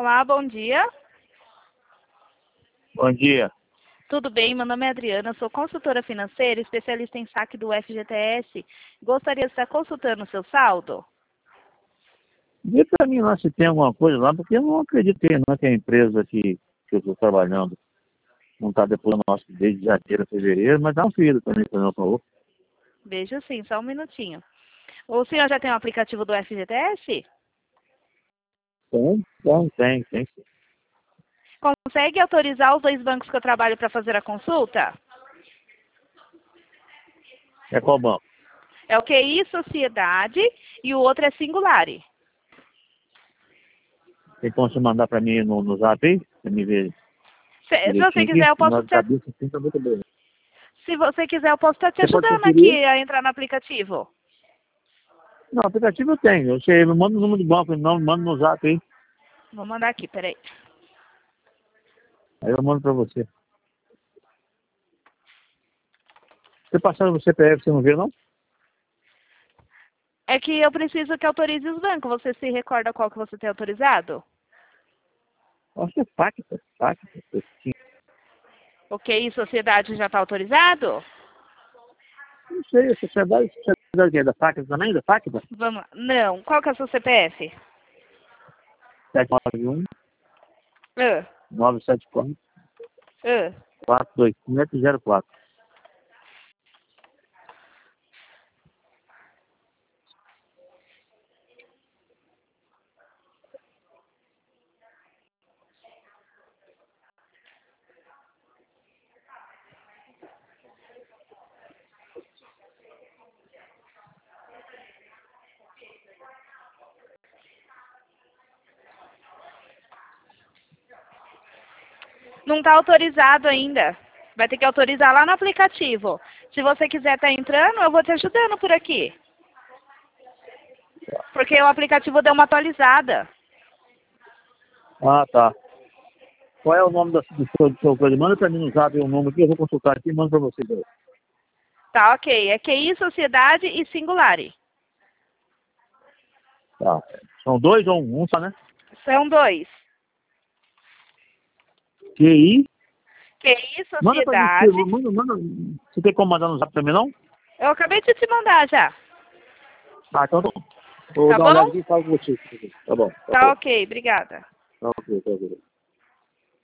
Olá, bom dia. Bom dia. Tudo bem? Meu nome é Adriana, sou consultora financeira, especialista em saque do FGTS. Gostaria de estar consultando o seu saldo? Vê para mim lá se tem alguma coisa lá, porque eu não acreditei não que a empresa que eu estou trabalhando não está depois nosso desde janeiro a fevereiro, mas dá um filho para mim, por favor. Vejo sim, só um minutinho. O senhor já tem o aplicativo do FGTS? Tem. Consegue autorizar os dois bancos que eu trabalho para fazer a consulta? É qual banco? É o QI Sociedade e o outro é Singulari. Tem como você mandar para mim no zap aí? Você me vê Se você direitinho quiser, aqui? eu posso Na te... cabeça assim tá muito bem. Se você quiser, eu posso estar te Você pode ajudando conferir? aqui a entrar no aplicativo. Não, aplicativo eu tenho. Eu sei, me manda o número do banco, não, me manda no zap aí. Vou mandar aqui, peraí. Aí eu mando para você. Você passando o CPF, você não vê, não? É que eu preciso que autorize os bancos. Você se recorda qual que você tem autorizado? Acho que é Pacta. O QI Sociedade já está autorizado? Não sei, a sociedade o quê? Da Pacta também? Da Pacta? Vamos lá. Não. Qual que é o seu CPF? 791 Ah, 974 ah. 42504. Não está autorizado ainda. Vai ter que autorizar lá no aplicativo. Se você quiser estar entrando, eu vou te ajudando por aqui. Porque o aplicativo deu uma atualizada. Ah, tá. Qual é o nome do seu coisa? Manda pra mim no zap o nome aqui, eu vou consultar aqui e mando pra vocês aí. Tá, ok. É QI Sociedade e Singulari. Tá. São dois ou um? Um só, né? São dois. QI. QI Manda pra mim, Sociedade. manda. Você tem como mandar no zap também, não? Eu acabei de te mandar já. Ah, então vou Tá dar uma olhada bom? aqui e falo com você. Tá bom. Tá ok, obrigada. Tá ok.